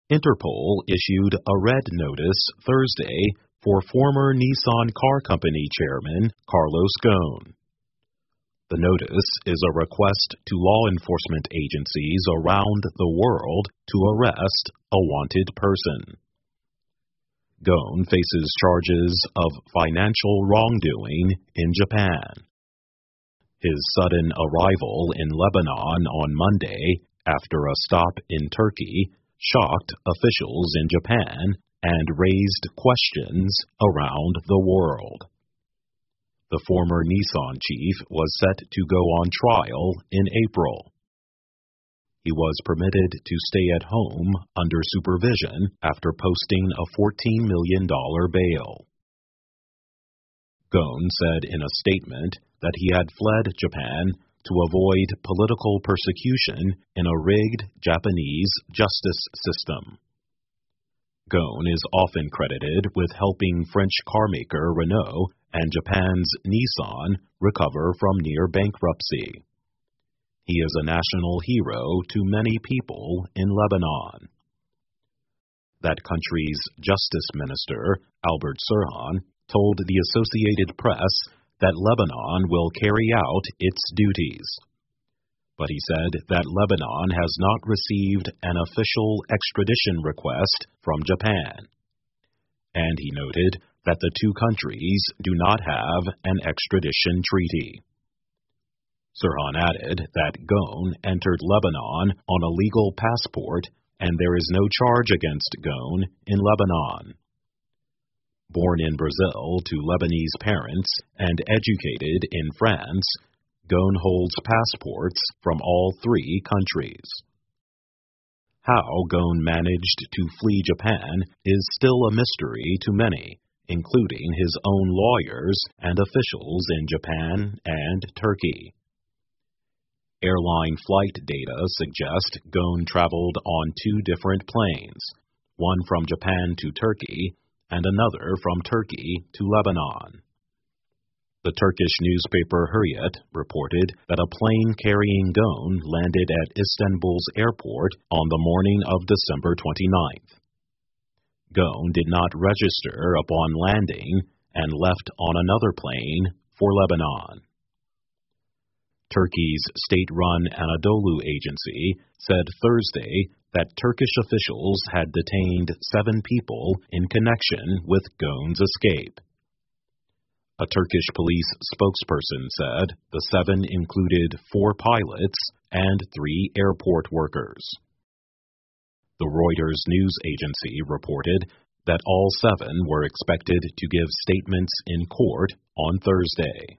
Interpol issued a red notice Thursday for former Nissan Car Company chairman Carlos Ghosn. The notice is a request to law enforcement agencies around the world to arrest a wanted person. Ghosn faces charges of financial wrongdoing in Japan. His sudden arrival in Lebanon on Monday, after a stop in Turkey, shocked officials in Japan and raised questions around the world. The former Nissan chief was set to go on trial in April. He was permitted to stay at home under supervision after posting a $14 million bail. Ghosn said in a statement that he had fled Japan to avoid political persecution in a rigged Japanese justice system. Ghosn is often credited with helping French carmaker Renault and Japan's Nissan recover from near bankruptcy. He is a national hero to many people in Lebanon. That country's justice minister, Albert Serhan, told the Associated Press that Lebanon will carry out its duties. But he said that Lebanon has not received an official extradition request from Japan. And he noted that the two countries do not have an extradition treaty. Serhan added that Ghosn entered Lebanon on a legal passport and there is no charge against Ghosn in Lebanon. Born in Brazil to Lebanese parents and educated in France, Ghosn holds passports from all three countries. How Ghosn managed to flee Japan is still a mystery to many, including his own lawyers and officials in Japan and Turkey. Airline flight data suggest Ghosn traveled on two different planes, one from Japan to Turkey and another from Turkey to Lebanon. The Turkish newspaper Hürriyet reported that a plane carrying Ghosn landed at Istanbul's airport on the morning of December 29th. Ghosn did not register upon landing and left on another plane for Lebanon. Turkey's state-run Anadolu agency said Thursday that Turkish officials had detained 7 people in connection with Ghosn's escape. A Turkish police spokesperson said the 7 included 4 pilots and 3 airport workers. The Reuters news agency reported that all 7 were expected to give statements in court on Thursday.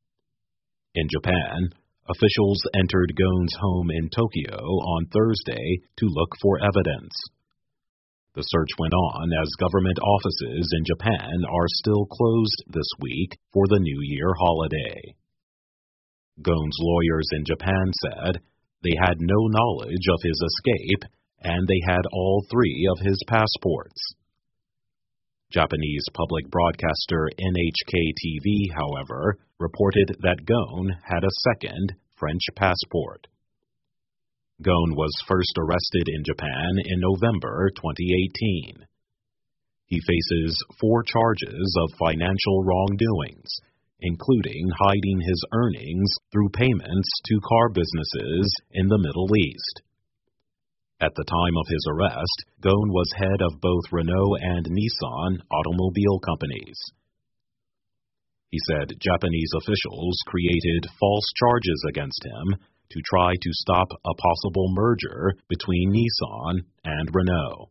In Japan, officials entered Ghosn's home in Tokyo on Thursday to look for evidence. The search went on as government offices in Japan are still closed this week for the New Year holiday. Ghosn's lawyers in Japan said they had no knowledge of his escape and they had all 3 of his passports. Japanese public broadcaster NHK-TV, however, reported that Ghosn had a second French passport. Ghosn was first arrested in Japan in November 2018. He faces 4 charges of financial wrongdoings, including hiding his earnings through payments to car businesses in the Middle East. At the time of his arrest, Ghosn was head of both Renault and Nissan automobile companies. He said Japanese officials created false charges against him to try to stop a possible merger between Nissan and Renault.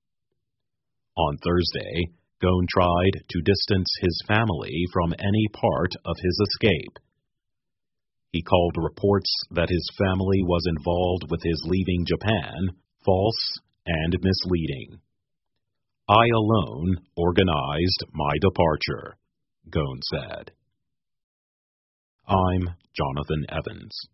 On Thursday, Ghosn tried to distance his family from any part of his escape. He called reports that his family was involved with his leaving Japan false and misleading. I alone organized my departure, Ghosn said. I'm Jonathan Evans.